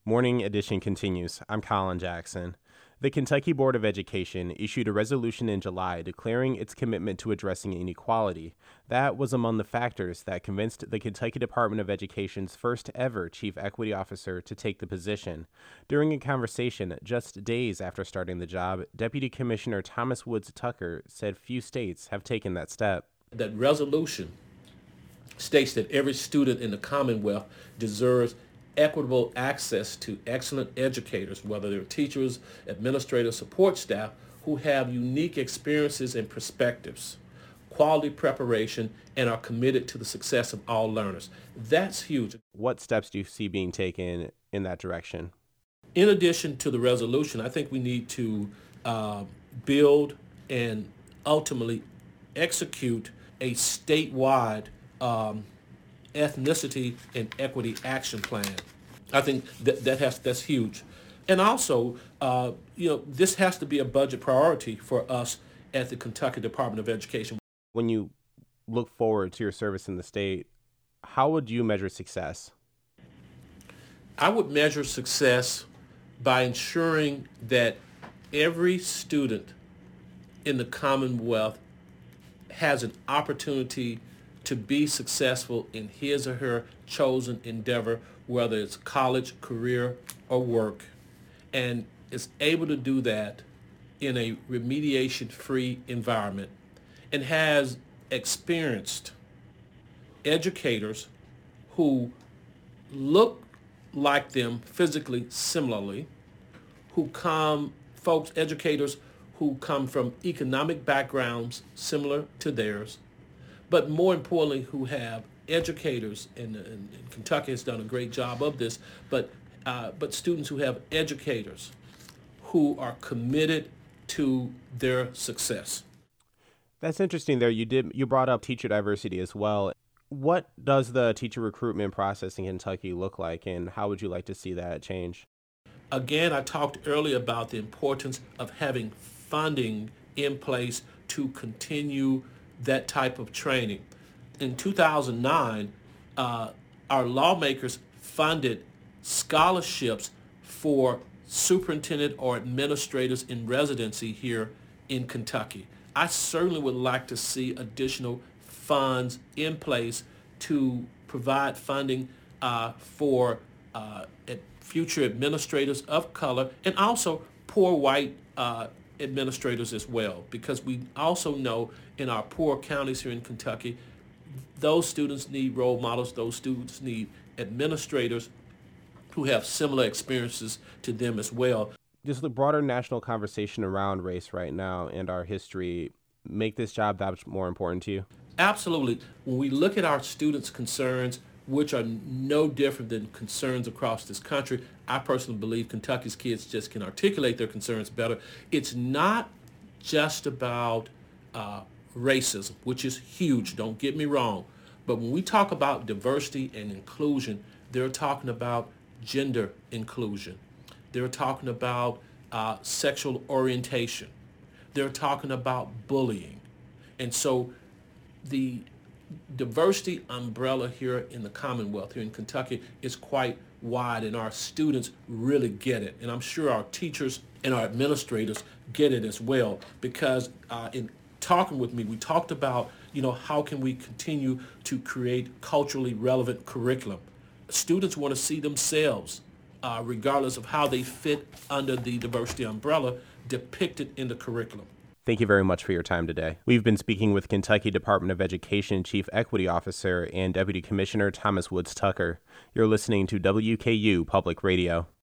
Morning Edition continues. I'm Colin Jackson. The Kentucky Board of Education issued a resolution in July declaring its commitment to addressing inequality. That was among the factors that convinced the Kentucky Department of Education's first ever Chief Equity Officer to take the position. During a conversation just days after starting the job, Deputy Commissioner Thomas Woods Tucker said few states have taken that step. That resolution states that every student in the Commonwealth deserves equitable access to excellent educators, whether they're teachers, administrators, support staff, who have unique experiences and perspectives, quality preparation, and are committed to the success of all learners. That's huge. What steps do you see being taken in that direction? In addition to the resolution, I think we need to build and ultimately execute a statewide ethnicity and equity action plan. I think that's huge. And also, this has to be a budget priority for us at the Kentucky Department of Education. When you look forward to your service in the state, how would you measure success? I would measure success by ensuring that every student in the Commonwealth has an opportunity to be successful in his or her chosen endeavor, whether it's college, career, or work, and is able to do that in a remediation-free environment, and has experienced educators who look like them physically similarly, educators who come from economic backgrounds similar to theirs, but more importantly, who have educators, and Kentucky has done a great job of this, but students who have educators who are committed to their success. That's interesting there. You brought up teacher diversity as well. What does the teacher recruitment process in Kentucky look like, and how would you like to see that change? Again, I talked earlier about the importance of having funding in place to continue that type of training. In 2009, our lawmakers funded scholarships for superintendent or administrators in residency here in Kentucky. I certainly would like to see additional funds in place to provide funding for future administrators of color, and also poor white administrators as well, because we also know in our poor counties here in Kentucky, those students need role models, those students need administrators who have similar experiences to them as well. Just the broader national conversation around race right now and our history make this job that much more important to you? Absolutely. When we look at our students' concerns, which are no different than concerns across this country, I personally believe Kentucky's kids just can articulate their concerns better. It's not just about racism, which is huge, don't get me wrong. But when we talk about diversity and inclusion, they're talking about gender inclusion. They're talking about sexual orientation. They're talking about bullying. And so the diversity umbrella here in the Commonwealth, here in Kentucky, is quite wide, and our students really get it. And I'm sure our teachers and our administrators get it as well, because in talking with me, we talked about, how can we continue to create culturally relevant curriculum. Students want to see themselves, regardless of how they fit under the diversity umbrella, depicted in the curriculum. Thank you very much for your time today. We've been speaking with Kentucky Department of Education Chief Equity Officer and Deputy Commissioner Thomas Woods Tucker. You're listening to WKU Public Radio.